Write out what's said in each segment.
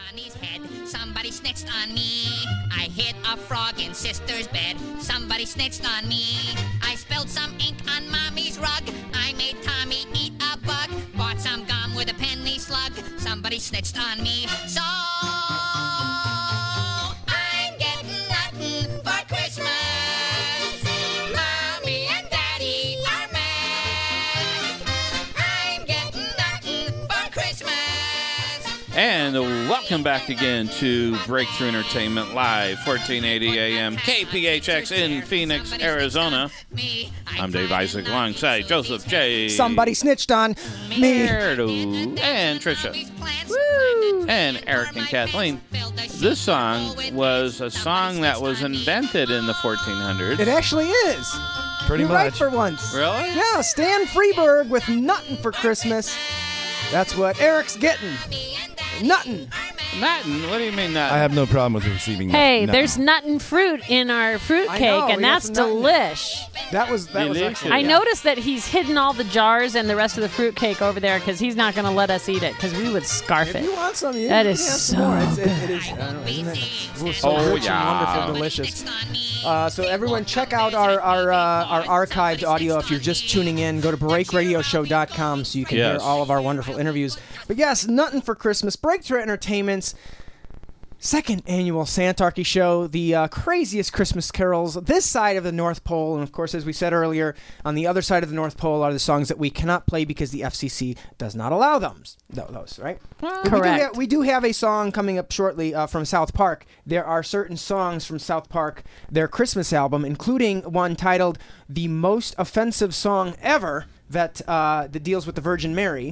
Johnny's head. Somebody snitched on me. I hit a frog in sister's bed. Somebody snitched on me. I spilled some ink on mommy's rug. I made Tommy eat a bug. Bought some gum with a penny slug. Somebody snitched on me. So I'm getting nothing for Christmas. Mommy and Daddy are mad. I'm getting nothing for Christmas. And welcome back again to Breakthrough Entertainment Live, 1480 AM, KPHX in Phoenix, Arizona. I'm Dave Isaac alongside Joseph J. Somebody snitched on me. And Trisha. Woo. And Eric and Kathleen. This song was a song that was invented in the 1400s. It actually is. Pretty You're much. right for once. Really? Yeah, Stan Freberg with Nuttin' for Christmas. That's what Eric's getting. Nuttin'. Nuttin'? What do you mean nuttin'? I have no problem with receiving Hey, nut. there's nut and fruit in our fruit I cake, know, we and got that's some nut in it. delish. That was Delicious. excellent. I Yeah. noticed that he's hidden all the jars and the rest of the fruit cake over there because he's not going to let us eat it because we would scarf If you it. want some, you That can is have some so more. It is. I don't know, isn't it? Ooh, so Oh, rich yeah. and wonderful, delicious. So everyone, check out our archived audio. If you're just tuning in, go to breakradioshow.com so you can hear Yes. all of our wonderful interviews. But yes, Nuttin' for Christmas, Breakthrough Entertainment's second annual Santarchy Show, the craziest Christmas carols this side of the North Pole. And of course, as we said earlier, on the other side of the North Pole are the songs that we cannot play because the FCC does not allow them. Those, right? Correct. We do have a song coming up shortly from South Park. There are certain songs from South Park, their Christmas album, including one titled "The Most Offensive Song Ever," that deals with the Virgin Mary,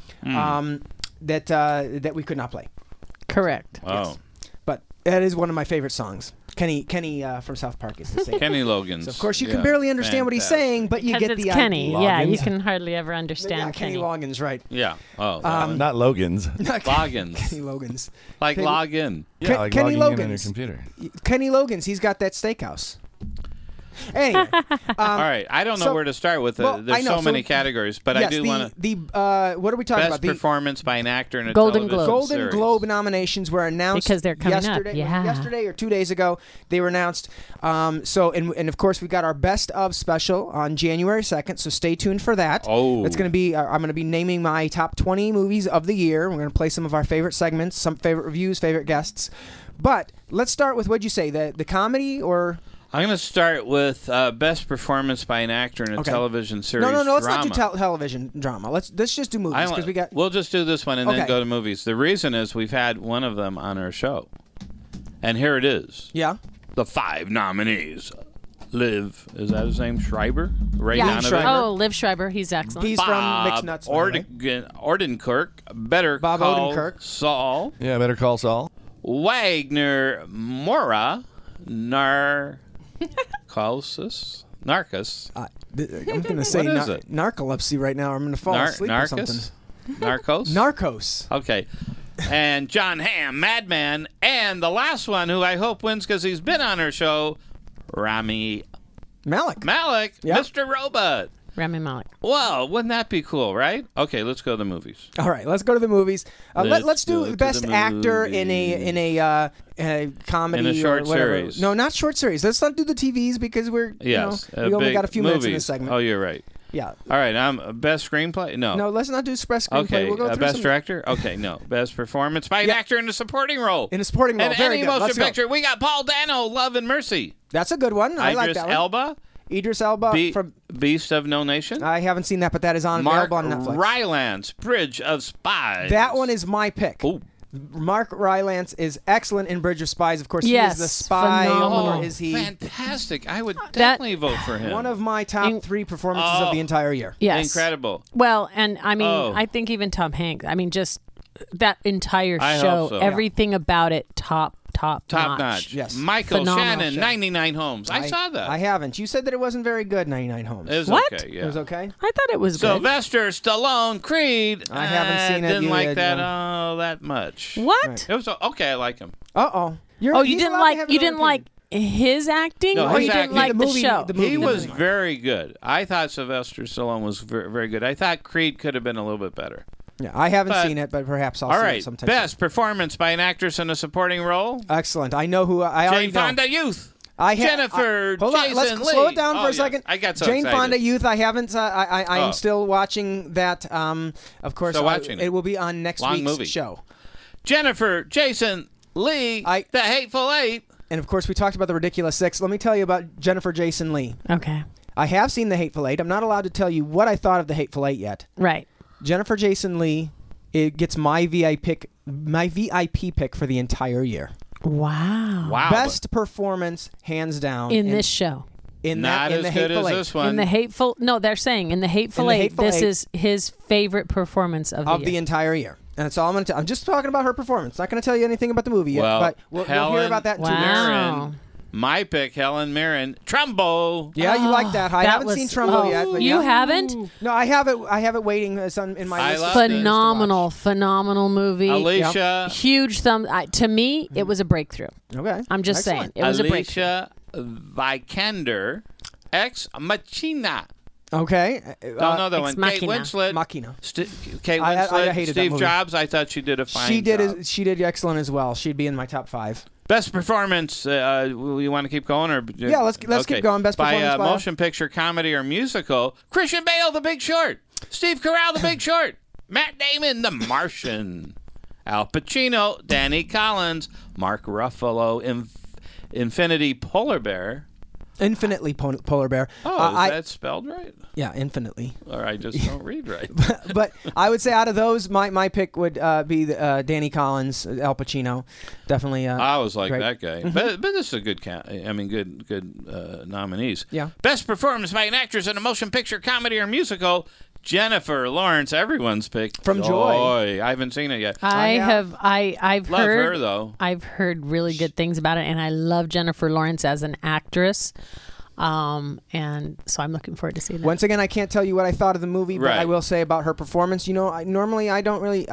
that we could not play. Correct. Oh. Yes. But that is one of my favorite songs. Kenny from South Park is the same. Kenny Loggins. So of course you Yeah. can barely understand what he's Fantastic. saying, but you Because get it's the Kenny. idea. Yeah, you Loggins. can hardly ever Yeah, understand Kenny Kenny. Loggins, right? Yeah. Oh. Not Logan's. Loggins. Kenny Loggins. Like Kenny- log in. Yeah, like Kenny logging in on your Loggins. computer. Kenny Loggins, he's got that steakhouse. Anyway, All right. I don't know so- where to start with it. well, I There's know, so many categories, but yes, I do want to. what are we talking Best about? The performance by an actor in a Golden television Globes. Golden series. Globe nominations were announced Because they're coming up, yesterday. yeah. Yesterday or 2 days ago, they were announced. And of course we got our best of special on January 2nd. So stay tuned for that. Oh. It's going to be. I'm going to be naming my top 20 movies of the year. We're going to play some of our favorite segments, some favorite reviews, favorite guests. But let's start with what'd you say? The comedy or? I'm going to start with best performance by an actor in a Okay. television series. No. Let's drama. not do television drama. Let's just do movies because we got. We'll just do this one and Okay. then go to movies. The reason is we've had one of them on our show, and here it is: Yeah. the 5 nominees. Liv, is that his name? Schreiber? Ray Yeah. Donovan? Schreiber. Oh, Liv Schreiber. He's excellent. He's from Mixed Nuts. by the way. Ordenkirk. Better Bob Call Odenkirk. Saul. Yeah, Better Call Saul. Wagner Mora. Narcos. I'm going to say What is it? narcolepsy right now. I'm going to fall asleep or something. Narcos? Narcos. Okay. And John Hamm, Madman. And the last one, who I hope wins because he's been on our show, Rami Malek. Malek, Yep. Mr. Robot. Rami Malek. Well, wouldn't that be cool, right? Okay, let's go to the movies. All right, let's go to the movies. Let's Let's do go the to best the actor in a comedy In a short or whatever. series. No, not short series. Let's not do the TVs because we're Yes. we only big got a few minutes in movies. this segment. Oh, you're right. Yeah. All right, best screenplay? No. No, let's not do best screenplay. Okay, We'll go through best some director? Okay, no. Best performance by an Yeah. actor in a supporting role. in a supporting role. And Very any good. motion Let's go. picture. We got Paul Dano, Love and Mercy. That's a good one. I like Idris that one. Elba, Idris Elba from. Beast of No Nation. I haven't seen that, but that is Mark available on Netflix. Rylance, Bridge of Spies. That one is my pick. Ooh. Mark Rylance is excellent in Bridge of Spies. Of course, Yes, he is the spy. phenomenal. Or is he Fantastic. I would definitely vote for him. one of my top 3 performances of the entire year? Yes. Incredible. Well, and I mean, Oh. I think even Tom Hanks. I mean, just that entire I show, hope so. everything about it, top Top notch. Yes. Michael Phenomenal Shannon, show. 99 Homes. I saw that. I haven't. You said that it wasn't very good, 99 Homes. It was What? okay, yeah. It was okay? I thought it was good. Sylvester Stallone, Creed. I haven't seen it Didn't like yet, that no. that much. What? Right. It was okay. I like him. Uh-oh. Oh, you didn't like his acting, No, or his you didn't acting. like The the, movie- show? the movie He was movie. very good. I thought Sylvester Stallone was very, very good. I thought Creed could have been a little bit better. Yeah, I haven't But- seen it, but perhaps I'll All see right. it sometime. Best performance by an actress in a supporting role. Excellent. I know who I already Jane know. Fonda Youth. Hold Jennifer, on, Jason let's Lee. slow it down Oh, for a yeah. second. I got so Jane excited. Fonda Youth. I haven't. I'm Oh. still watching that. Of course, So watching it will be on next Long week's movie. show. Jennifer, Jason Lee, The Hateful Eight. And of course, we talked about the Ridiculous Six. Let me tell you about Jennifer Jason Lee. Okay. I have seen The Hateful Eight. I'm not allowed to tell you what I thought of The Hateful Eight yet. Right. Jennifer Jason Lee, it gets my VIP pick for the entire year. Wow. Wow. Best performance, hands down, In this show. In Not that, in as The good Hateful as Eight. this one. In the Hateful... No, they're saying in the Hateful In The Eight, Hateful this Eight- is his favorite performance of the year. the entire year. And that's all I'm going to tell. I'm just talking about her performance. Not going to tell you anything about the movie yet, Well, but we'll hear about that in 2 weeks. Mirren, my pick, Helen Mirren. Trumbo. Yeah, you like that. I that haven't was- seen Trumbo oh, yet. But you yeah. haven't? No, I have it. I have it waiting in my I list. loved it. Phenomenal movie. Alicia. Huge thumb. To me, it was a breakthrough. Okay. I'm just saying. It was a breakthrough. Alicia Vikander, Ex Machina. Okay. Don't know that Ex one. Kate Machina. Winslet. Machina. Kate I Winslet. hated that Steve movie. Jobs. I thought she did a fine She did. job. She did excellent as well. She'd be in my top 5. Best performance. You want to keep going, or Yeah, let's keep going. Best performance by by- motion picture, comedy, or musical. Christian Bale, The Big Short. Steve Carell, The Big Short. Matt Damon, The Martian. Al Pacino, Danny Collins, Mark Ruffalo, Infinity Polar Bear. Infinitely Polar Bear. Oh, is that spelled right? Yeah, infinitely. Or I just don't read right. But I would say out of those, my pick would be Danny Collins, Al Pacino. Definitely. I was like great. that guy, but this is a good good nominees. Yeah. Best performance by an actress in a motion picture, comedy, or musical. Jennifer Lawrence, everyone's pick. From Joy. I haven't seen it yet. I've Love heard her though. I've heard really good things about it, and I love Jennifer Lawrence as an actress. And so I'm looking forward to seeing that. Once again, I can't tell you what I thought of the movie, but Right. I will say about her performance. You know, I don't really.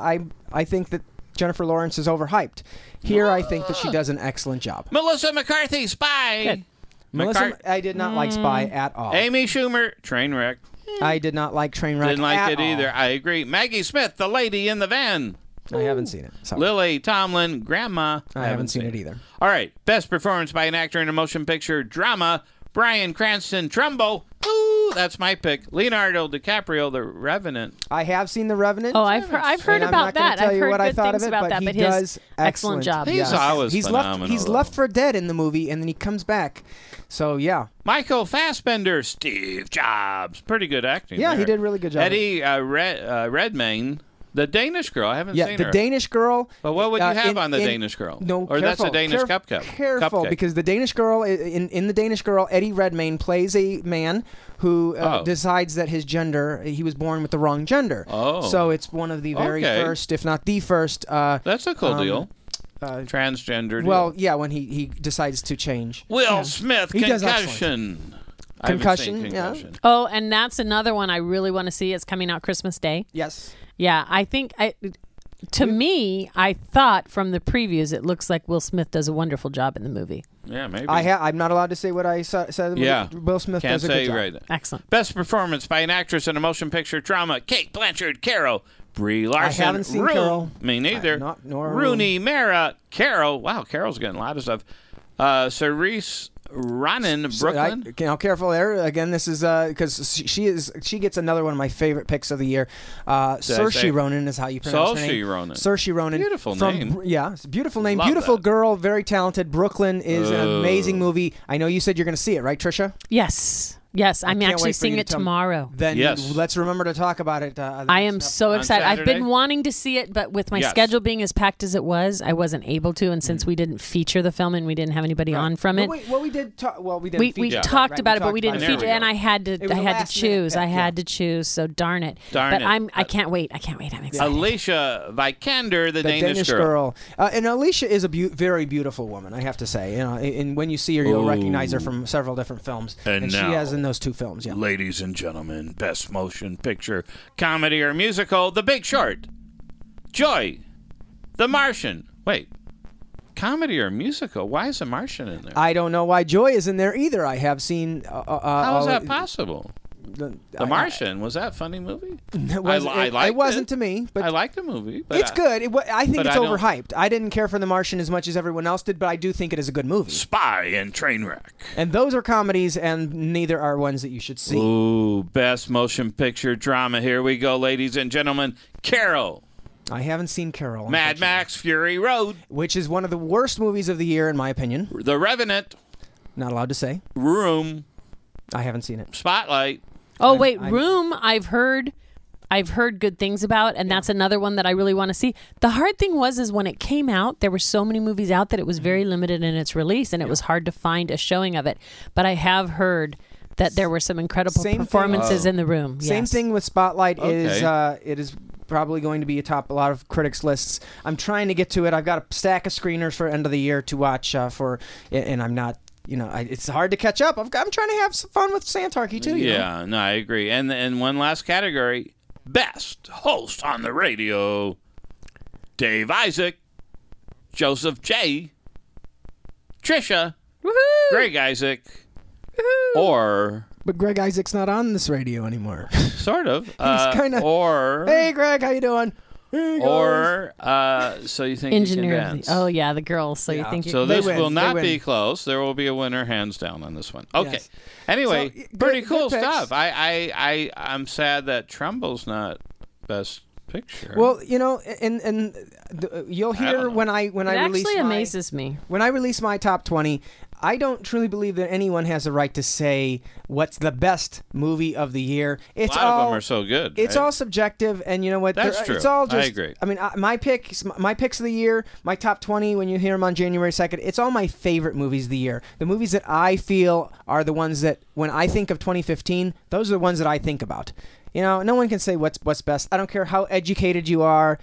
I think that Jennifer Lawrence is overhyped. Here, I think that she does an excellent job. Melissa McCarthy, Spy. Good. Melissa, I did not like Spy at all. Amy Schumer, Trainwreck. I did not like Trainwreck. Didn't like at it all. either. I agree. Maggie Smith, The Lady in the Van. I haven't seen it. Sorry. Lily Tomlin, Grandma. I haven't seen it either. All right. Best performance by an actor in a motion picture drama. Bryan Cranston, Trumbo. Ooh, that's my pick. Leonardo DiCaprio, The Revenant. I have seen The Revenant. Oh, I've heard And I'm about not gonna that. tell I've you heard what I good thought things of it, about that, he but does his excellent job. He's always he's phenomenal, He's though. left for dead in the movie, and then he comes back. So yeah, Michael Fassbender, Steve Jobs. Pretty good acting. Yeah, there. he did a really good job. Eddie Redmayne, The Danish Girl. I haven't yeah. seen The her. Danish Girl. But what would you have in- on The in- Danish Girl? No, or that's a Danish cupcake. Careful, because the Danish Girl in the Danish Girl, Eddie Redmayne plays a man who decides that his gender, he was born with the wrong gender. Oh. So it's one of the very Okay. first, if not the first. That's a cool deal. Transgender deal. Well, yeah, when he decides to change. Will Smith, He does Concussion. I haven't Concussion, seen yeah. Concussion. Oh, and that's another one I really want to see. It's coming out Christmas Day. Yes. Yeah, I think to me, I thought from the previews, it looks like Will Smith does a wonderful job in the movie. Yeah, maybe. I'm not allowed to say what I said. Yeah. Will Smith Can't does a say good job. right. Excellent. Best performance by an actress in a motion picture drama. Kate Blanchard, Carol. Brie Larson. haven't seen Rue. Carol. Me neither. nor Rooney Mara. Carol. Wow, Carol's getting a lot of stuff. Cerise Ronan, Brooklyn. Now, careful there. Again, this is because she gets another one of my favorite picks of the year. say- Saoirse Ronan is how you pronounce her name. Saoirse Ronan. Saoirse Ronan. Beautiful from, name. Yeah, it's a beautiful name. Love Beautiful that. girl, very talented. Brooklyn is an amazing movie. I know you said you're going to see it, right, Trisha? Yes. Yes, I'm can't actually wait for seeing you to it tell me. tomorrow. Then Yes. let's remember to talk about it. I am so On excited. I've Saturday? been wanting to see it, but with my Yes. schedule being as packed as it was, I wasn't able to. And since we didn't feature the film and we didn't have anybody on from it, we did. We didn't. we feature it, talked right? about it, but we didn't about it. feature. There we And go. I had was to. a I had to last-minute choose. pick, I yeah. had to choose. So darn it. Darn but it. I can't wait. I can't wait. I'm excited. Alicia Vikander, the Danish girl. girl. And Alicia is a very beautiful woman, I have to say. You know, and when you see her, you'll recognize her from several different films. And she now- has in those 2 films. Yeah. Ladies and gentlemen, best motion picture, comedy or musical, The Big Short, Joy, The Martian. Wait, comedy or musical? Why is The Martian in there? I don't know why Joy is in there either. I have seen. How is that possible? The Martian, was that a funny movie? It liked it wasn't to me, but I liked the movie. But it's good. I think but it's I don't- overhyped. I didn't care for The Martian as much as everyone else did, but I do think it is a good movie. Spy and Trainwreck. And those are comedies, and neither are ones that you should see. Ooh, best motion picture drama. Here we go, ladies and gentlemen. Carol. I haven't seen Carol. Mad Max Fury Road. which is one of the worst movies of the year, in my opinion. The Revenant. Not allowed to say. Room. I haven't seen it. Spotlight. Oh wait, Room. I've heard good things about, and that's another one that I really want to see. The hard thing is when it came out, there were so many movies out that it was very limited in its release, and it was hard to find a showing of it. But I have heard that there were some incredible performances in The Room. Same Yes. thing with Spotlight. Okay. It is probably going to be atop a lot of critics' lists. I'm trying to get to it. I've got a stack of screeners for end of the year to watch and I'm not. It's hard to catch up. I'm trying to have some fun with Santarchy too. you know? Yeah, no, I agree. And one last category. Best host on the radio. Dave Isaac. Joseph J. Trisha. Woohoo! Greg Isaac. Or But Greg Isaac's not on this radio anymore. sort of. kinda- Or Hey, Greg, how you doing? Hey, guys. or so you think Engineer. you can Of dance. the, oh yeah, the girls. So you Yeah. think So They this win. will They not win. be close. There will be a winner hands down on this one. Okay. Yes. Anyway, So, pretty good cool picks. stuff. I'm sad that Trumbull's not best picture. Well, you'll I don't hear know. when I it release actually my amazes me. when I release my top 20. I don't truly believe that anyone has the right to say what's the best movie of the year. a lot of them are so good. It's right? all subjective, and you know what? That's It's true. all I just. agree. I mean, my picks of the year, my top 20. When you hear them on January 2nd, it's all my favorite movies of the year. The movies that I feel are the ones that, when I think of 2015, those are the ones that I think about. No one can say what's best. I don't care how educated you are.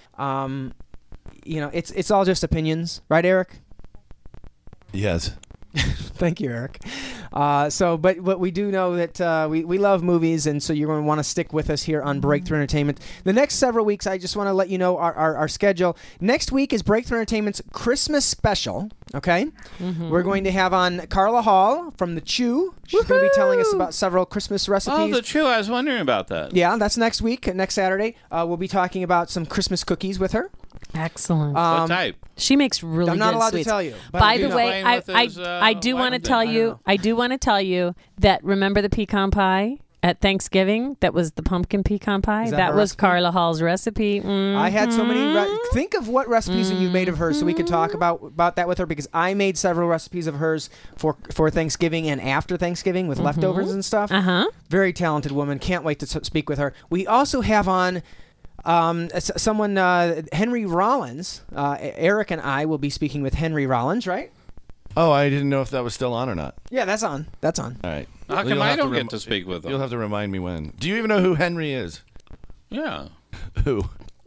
It's all just opinions, right, Eric? Yes. Thank you, Eric. But we do know that we love movies, and so you're going to want to stick with us here on Breakthrough Entertainment. The next several weeks, I just want to let you know our schedule. Next week is Breakthrough Entertainment's Christmas special, okay? We're going to have on Carla Hall from The Chew. She's going to be telling us about several Christmas recipes. Oh, the Chew. I was wondering about that. Yeah, that's next week, next Saturday. We'll be talking about some Christmas cookies with her. Excellent. What type? She makes really I'm not good allowed sweets. to tell you. But By you the know. way, Playing with his, I do want to lemon tell thing. you. I do want to tell you that remember the pecan pie at Thanksgiving? That was the pumpkin pecan pie. Is that That her was recipe? Carla Hall's recipe. I had so many. Think of what recipes that you've made of hers, so we could talk about that with her. Because I made several recipes of hers for Thanksgiving and after Thanksgiving with leftovers and stuff. Very talented woman. Can't wait to speak with her. We also have on. Someone, Henry Rollins. Eric and I will be speaking with Henry Rollins, right? Oh, I didn't know if that was still on or not. Yeah, that's on. That's on. All right. How Well, come you'll I have don't rem- get to speak with You'll them? have to remind me when. Do you even know who Henry is? Yeah. Who?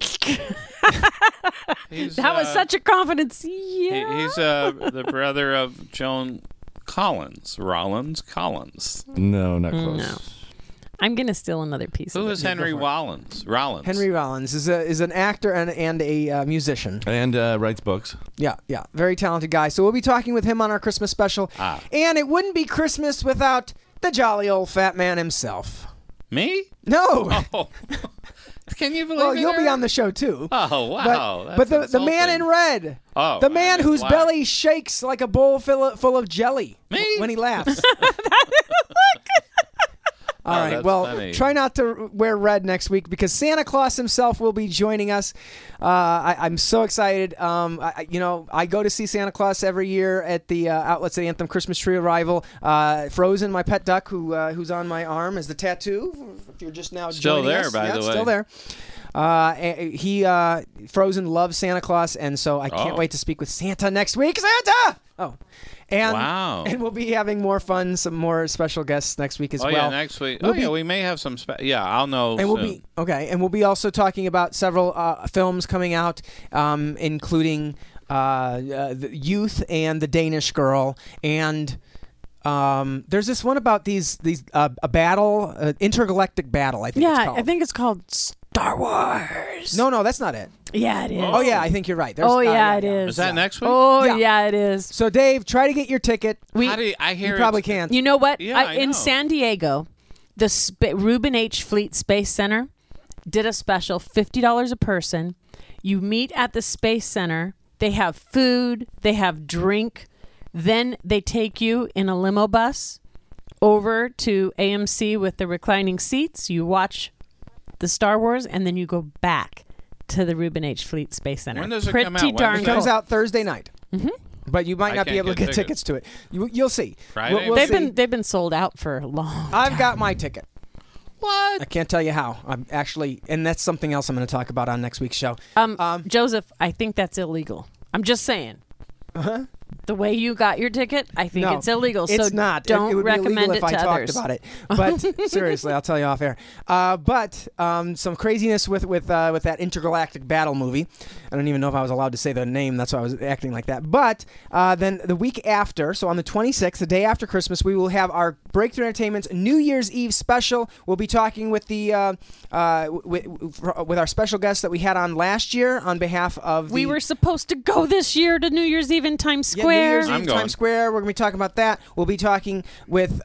He's, That was such a confidence. Yeah. He's the brother of Joan Collins. Collins. No, not close. No. I'm gonna steal another piece. Who of is it. Henry Rollins? Henry Rollins is an actor and a musician. And writes books. Yeah, very talented guy. So we'll be talking with him on our Christmas special. And it wouldn't be Christmas without the jolly old fat man himself. Me? No. Oh. Can you believe Well, it? you'll be Eric? on the show too. Oh, wow. But That's the man insulting. in red. Oh, The man in whose black. belly shakes like a bowl full of jelly Me? when he laughs. All Oh, right. that's Well, funny. try not to wear red next week because Santa Claus himself will be joining us. I'm so excited. I go to see Santa Claus every year at the Outlets at Anthem Christmas Tree Arrival. Frozen, my pet duck, who's on my arm as the tattoo. If you're just now Still joining there, us. by Yeah, the way. still there. Frozen loves Santa Claus, and so I can't Oh. wait to speak with Santa next week. Santa! Oh. And, Wow. and we'll be having more fun, some more special guests next week as Oh, well. yeah, next week. We'll We may have some. I'll know. And we'll soon. be okay, and we'll be also talking about several films coming out, including the Youth and The Danish Girl, and there's this one about these a battle, intergalactic battle. I think. It's Yeah, called. I think it's called Star Wars. No, that's not it. Yeah, it is. Oh yeah, I think you're right. There's, Oh yeah, it is. Is that next week? Oh Yeah. yeah, it is. So Dave, try to get your ticket. How do you, I hear You probably it's- can't. You know what? Yeah, I know. In San Diego, The Reuben H. Fleet Space Center did a special, $50 a person. You meet at the Space Center. They have food. They have drink. Then they take you in a limo bus over to AMC with the reclining seats. You watch the Star Wars, and then you go back to the Reuben H. Fleet Space Center. When does it Pretty come out? When darn does It it- comes cool. out Thursday night. Mm-hmm. But you might not be can't able to get get tickets to it. You'll see. Friday? We'll see. They've been sold out for long. I've got my ticket. What? I can't tell you how. I'm actually, and that's something else I'm going to talk about on next week's show. Joseph, I think that's illegal. I'm just saying. Uh-huh. The way you got your ticket, I think No, it's illegal. It's So not. don't it would recommend be illegal it if I to talked others. about it. But seriously, I'll tell you off air. But some craziness with that intergalactic battle movie. I don't even know if I was allowed to say the name. That's why I was acting like that. But then the week after, so on the 26th, the day after Christmas, we will have our Breakthrough Entertainment's New Year's Eve special. We'll be talking with the with our special guest that we had on last year on behalf of We were supposed to go this year to New Year's Eve in Times Square. Yeah, New Year's I'm Eve, going. Times Square. We're going to be talking about that. We'll be talking with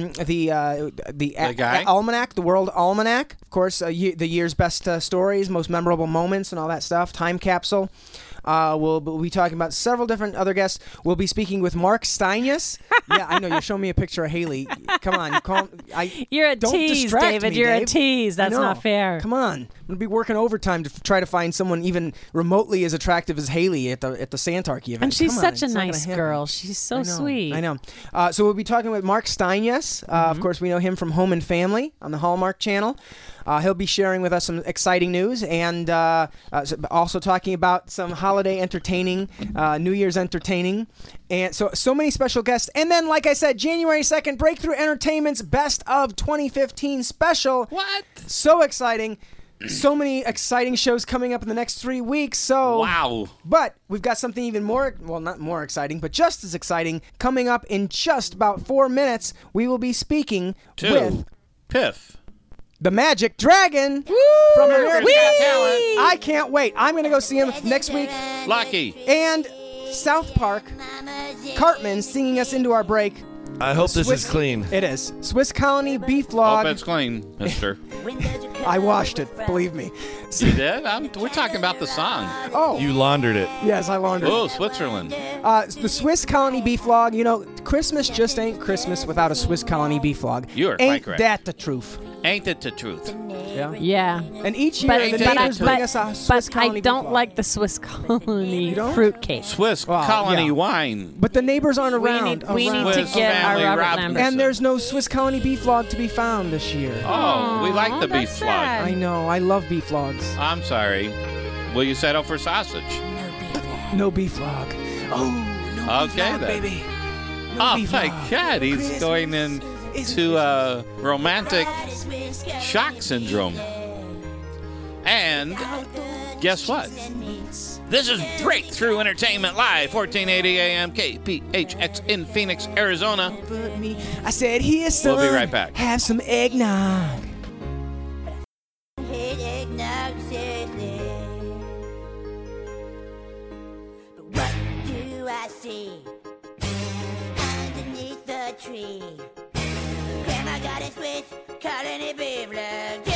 the guy? Almanac, the World Almanac. Of course, the year's best stories, most memorable moments, and all that stuff. Time capsule. We'll be talking about several different other guests. We'll be speaking with Mark Steinus. Yeah, I know. You're showing me a picture of Haley. Come on. You're a don't tease, distract David. me, You're Dave. a tease. I That's know. not fair. Come on. I'm going to be working overtime to try to find someone even remotely as attractive as Haley at the Santarchy event. And she's Come on, such a it's not gonna nice happen. girl. She's so sweet. I know. So we'll be talking with Mark Steinus. Of course, we know him from Home and Family on the Hallmark Channel. He'll be sharing with us some exciting news and also talking about some holiday entertaining, New Year's entertaining. And so many special guests. And then, like I said, January 2nd, Breakthrough Entertainment's Best of 2015 special. What? So exciting. So many exciting shows coming up in the next 3 weeks. So Wow. But we've got something even more, well, not more exciting, but just as exciting coming up in just about 4 minutes. We will be speaking with Piff. the Magic Dragon from America's Got Talent. I can't wait. I'm going to go see him next week. Lucky. And South Park, Cartman singing us into our break. I hope this is clean. It is. Swiss Colony Beef Hope Log. it's clean, mister. I washed it, believe me. You did? We're talking about the song. Oh, You laundered it. yes, I laundered it. Oh, Switzerland. The Swiss Colony Beef Log, you know, Christmas just ain't Christmas without a Swiss Colony Beef Log. You are ain't quite correct. that the truth? Ain't it the truth? Yeah. Yeah. And each year, the neighbors bring us a Swiss but Colony I Beef don't Log. like the Swiss Colony don't? fruitcake. Swiss Well, colony yeah. wine. But the neighbors aren't We around. need to Swiss get our Family Robert Robinson. Lambert. And there's no Swiss Colony Beef Log to be found this year. Oh, we like the beef that's slog. sad. I know. I love beef logs. I'm sorry. Will you settle for sausage? No beef log. Oh, no beef Okay, log, then. baby. No Oh beef my log. God, he's Christmas going into romantic shock syndrome. And guess what? This is Breakthrough Entertainment Live, 1480 AM KPHX in Phoenix, Arizona. I said, here, son. We'll be right back. Have some eggnog. But what do I see underneath the tree? Grandma got a Swiss colony beef log.